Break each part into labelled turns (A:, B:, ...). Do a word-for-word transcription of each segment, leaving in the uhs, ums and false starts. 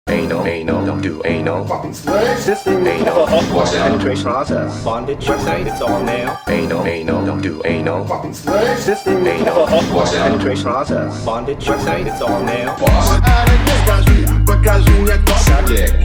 A: Anal, anal, don't do anal.
B: System
A: Anal,
B: penetration process. Bondage website, it's all now.
A: anal, anal, don't do anal.
B: System
A: Anal,
B: penetration process. Bondage website, it's all now.
C: Subject.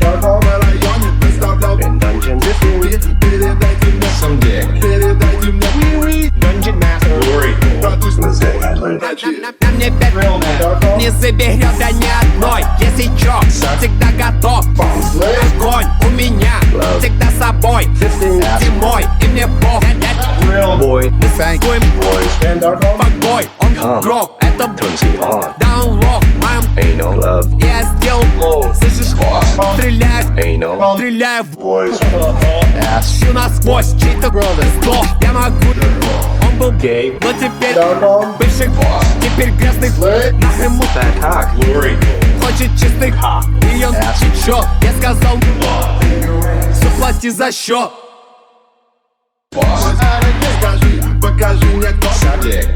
B: In dungeon system.
C: Some dick.
B: Dungeon master.
D: Mistake I learned.
E: На мне пять не заберется ни одной. Если чё, всегда готов. Огонь у меня всегда с собой. Зимой и мне пох.
B: Boy.
E: Мы танцуем покой. Он гроб, это
A: turns you on.
E: даунлок. Моим
A: Anal, love,
E: я сделал. Слышишь, стреляю,
A: anal,
E: стреляю в
D: Boys.
E: Ищу насквозь, чей-то сдох. Я могу, он был гей, но теперь бывший, теперь грязный. Нахрен ему
B: Bad cock.
E: хочет чистых. И он чё? Я сказал, заплати за счет.
C: Покажи мне кто. Subject.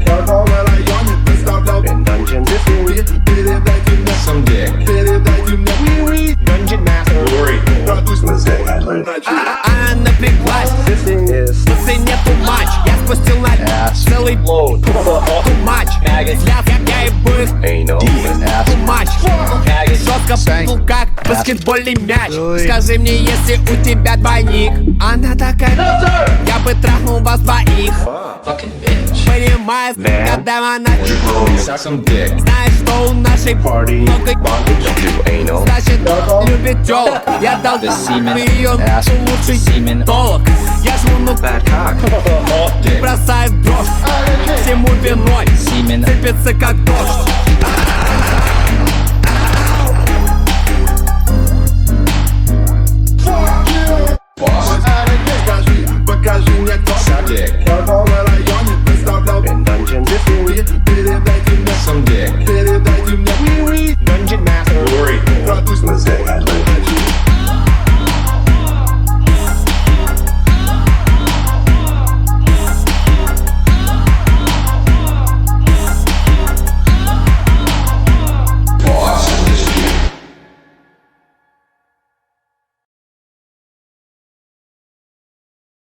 B: In dungeon system.
C: Some dick.
B: Dungeon master.
D: Mistake I learned.
E: Она напряглась,
B: System is
E: по цене тумач. Я спустил на целый
B: load.
E: тумач. Взгляд, как я и был
A: anal,
E: тумач. Жестко был как баскетбольный мяч. Скажи мне, если у тебя двойник. Она такая, я бы трахнул вас двоих. Понимаешь, когда она
C: Suck some dick.
E: знаешь, что у нашей
B: Party.
E: много
A: do anal,
E: значит, любит тёлок. Я дал
C: semen,
E: ее
C: ass,
E: лучший
C: semen.
E: толок. Я жму, ну
B: Bad cock.
E: бросает дрожь. Всему виной
C: Semen.
E: сыпется как дождь.